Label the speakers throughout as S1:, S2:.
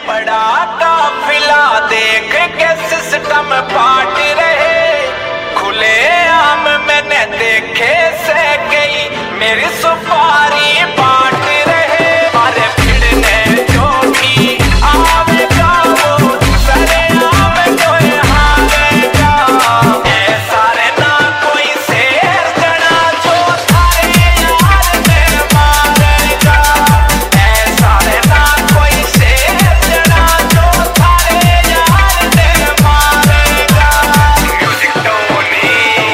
S1: बड़ा काफिला देख के सिस्टम पाट रहे, खुले आम मैंने देखे से गई मेरी सुपारी बांट रहे। अरे भिड़ने जो भी आवेगा वो सरे आम कोई हारेगा, ऐसा रे ना कोई शेर जना जो थारे यार ने मारेगा, ऐसा रे ना कोई शेर जना जो थारे यार ने मारेगा। म्यूजिक टोनी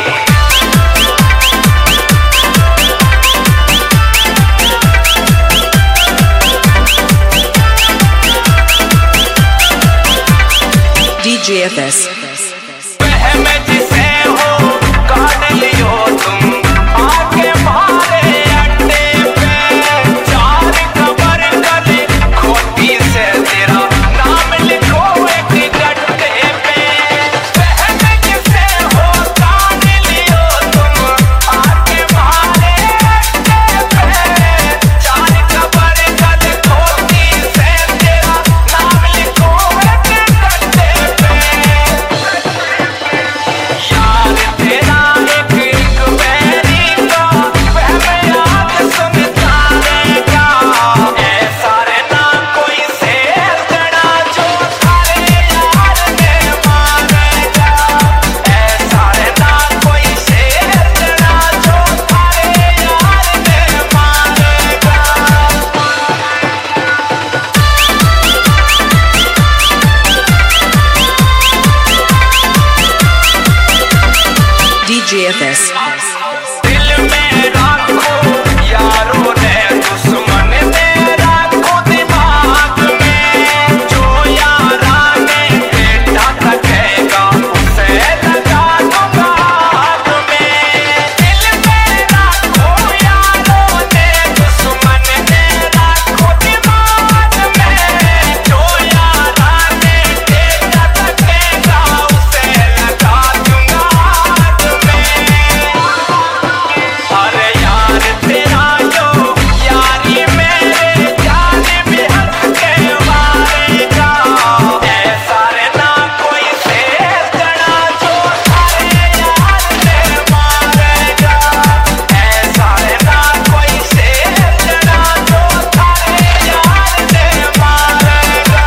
S2: DJFS
S1: वह जिसे हो काट लियो तुम आके मारे अड्डे पे, चार खबर करे खोटी से तेरा नाम लिखो एक गड्ढे पे। वह जिसे हो काट लियो तुम आके मारे अड्डे पे, चार खबर करे खोटी से तेरा नाम लिखो एक गड्ढे पे। यार तेरा एक बैरी का वह याद सुनता रहेगा, ऐसा रे ना कोई शेर जना जो थारे यार ने मारेगा, ऐसा रे ना कोई शेर जना जो थारे यार ने मारेगा।
S2: DJFS
S1: दिल में राखो यारों ने दुश्मन ने राखो दिमाग में, जो यारा ने बेटा तकेगा उसे लगा दूंगा आग में। दिल में राखो यारों ने दुश्मन ने राखो दिमाग में, जो यारा ने बेटा तकेगा उसे लगा दूंगा आग में। अरे यार तेरा जो यारी मेरे जान भी हंस के मारेगा, ऐसा रे ना कोई शेर जना जो थारे यार ने मारेगा, ऐसा रे ना कोई शेर जना जो थारे यार ने मारेगा।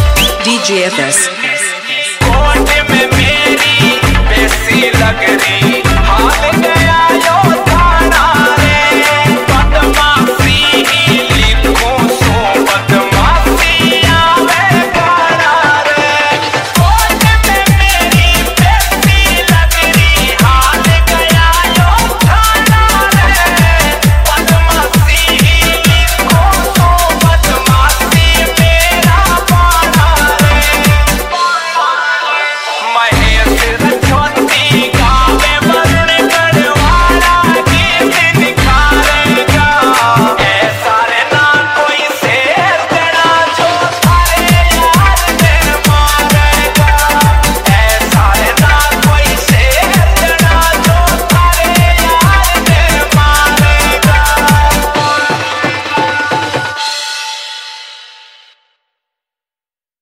S2: DJFS
S1: कोर्ट में मेरी बेसी लग रही